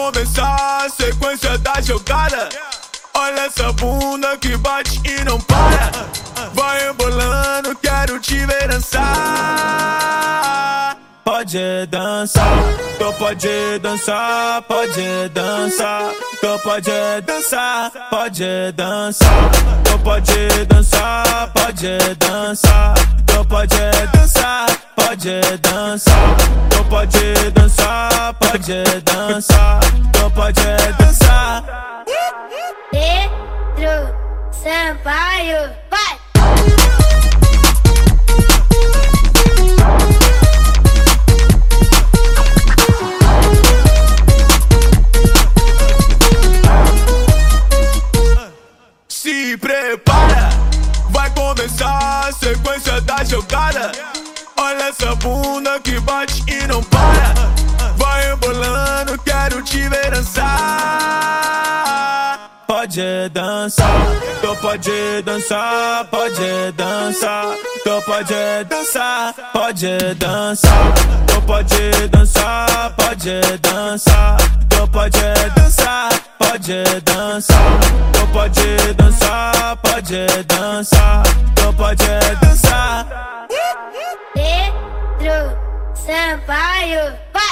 começar a sequência da jogada. Olha essa bunda que bate e não para. Vai embolando, quero te ver dançar. Pode dançar, tu pode dançar, pode dançar, tu pode dançar, pode dançar, tu pode dançar, pode dançar, tu pode dançar, pode dançar, tu pode dançar, pode dançar, tu pode dançar. Pedro Sampaio, vai! Se prepara, vai começar a sequência da jogada. Olha essa bunda que bate e não para. Vai embolando, quero te ver dançar. Pode dançar, tu pode dançar, pode dançar, tu pode dançar, pode dançar, tu pode dançar, pode dançar, tu pode dançar, pode dançar, tu pode dançar, pode dançar, tu pode dançar. Pedro Sampaio, vai!